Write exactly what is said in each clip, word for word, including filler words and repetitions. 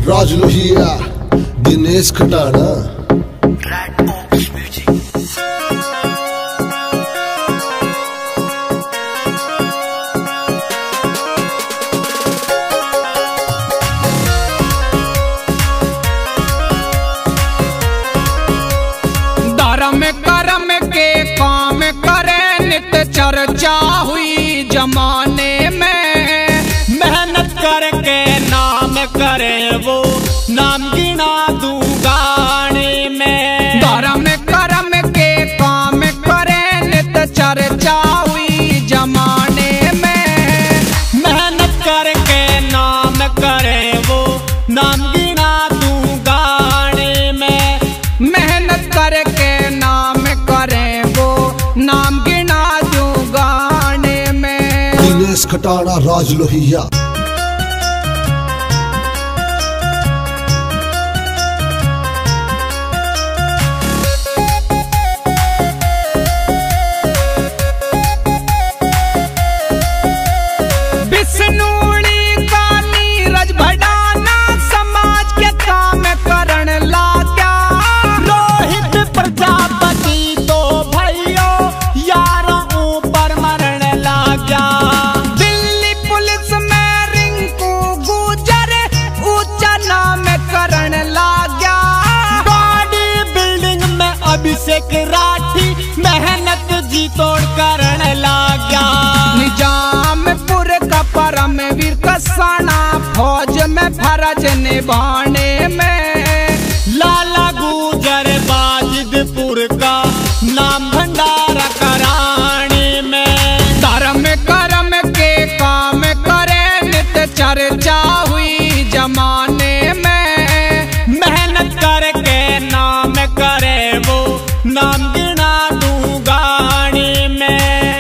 राज लोहिया, दिनेश खटाना। धर्म कर्म के काम करे नित चर्चा हुई जमाने में। मेहनत करके नाम करे वो नाम गिना दूं गाने में। धर्म कर्म के काम करे नित चर्चा हुई जमाने में। मेहनत करके नाम करे वो नाम गिना दूं गाने में। मेहनत करके नाम करे वो नाम गिना दूं गाने में। दिनेश खटाना, राज लोहिया। बिस्नूड़ी का नीरज भड़ाना समाज के काम करण लाग्या। रोहित प्रजापति तो भैयो यारों ऊपर मरण लाग्या। दिल्ली पुलिस में रिंकू गुजर ऊंचा नाम करण लाग्या। बॉडी बिल्डिंग में अभिषेक राठी मेहनत जी तोड़ करण लाग्या। निजामपुर का परमवीर कसाना फौज में फर्ज निभाने में। लाला गुजर बाजिदपुर का नाम भंडारा कराने में। धर्म कर्म के काम करे नित चर्चा हुई जमाने में। मेहनत करके नाम करे वो नाम गिना दूं गाने में।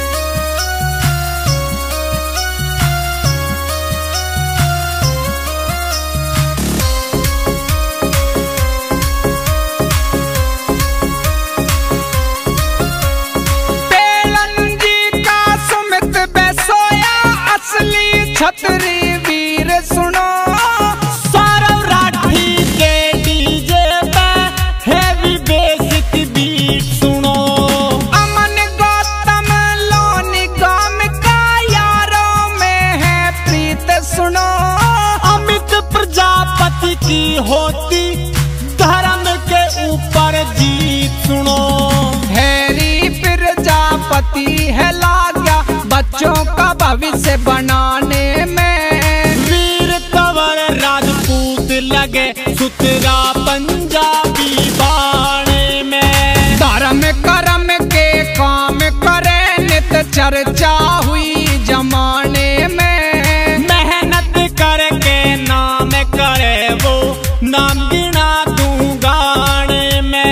छतरी वीर सुनो सौरव राठी के डीजे पे हैवी बेसिक बीट सुनो। अमन गौतम लोनी गाम का यारों में है प्रीत सुनो। अमित प्रजापति की होती धर्म के ऊपर जीत सुनो। हैरी प्रजापति है लाग्या बच्चों का भविष्य बनाने में। वीर कंवर राजपूत लगे सुतरा पंजाबी बाणे में। धर्म कर्म के काम करे नित चर्चा हुई जमाने में। मेहनत करके नाम करे वो नाम गिना दूं गाने में।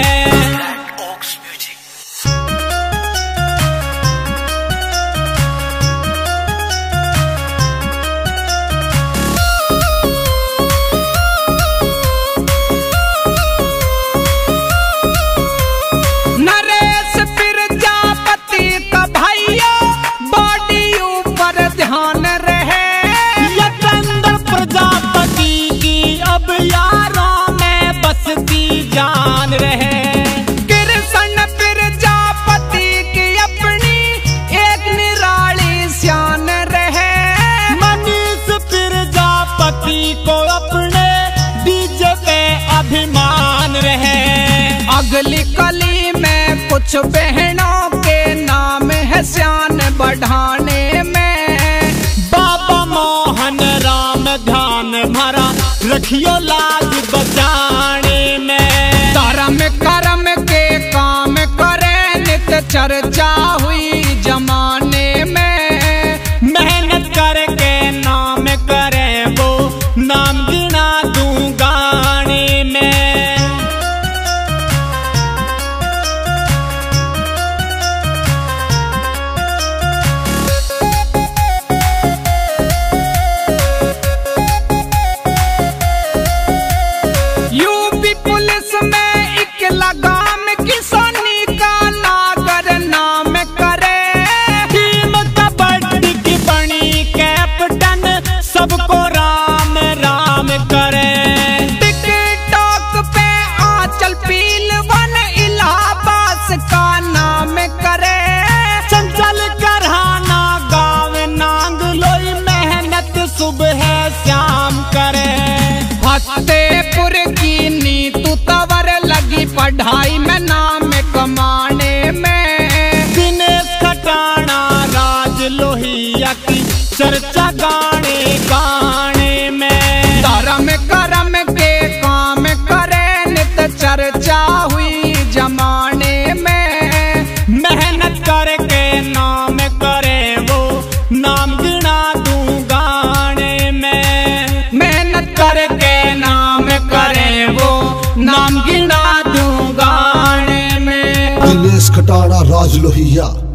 नरेश प्रजापति का भाइयों बॉडी ऊपर ध्यान रहे। यतेंद्र प्रजापति की अब यारों में बसती जान रहे। कृष्ण प्रजापति की अपनी एक निराली शान रहे। मनीष प्रजापति को अपने डीजे पे अभिमान रहे। अगली कली में कुछ बहनों के नाम है शान बढ़ाने में। बाबा मोहन राम ध्यान भरा रखियो लाज बचाने में। धर्म कर्म के काम करे नित चर्चा हुई जमाने में। मेहनत करके नाम करे वो नाम गिना दूं गाने में। यूपी पुलिस में एक लगाम किसानी का नागर ना सुबह शाम करे। फतेहपुर की नीतू तवर लगी पढ़ाई में नाम कमाने में। दिनेश खटाना राज लोहिया की चर्चा गाने गाने में। धर्म कर्म के काम करे नित चर्चा हुई जमाने में। मेहनत करके नाम करे वो नाम गिना दूं गाने में। मेहनत करके नाम करे वो नाम गिना दूं गाने में। दिनेश खटाना राज लोहिया।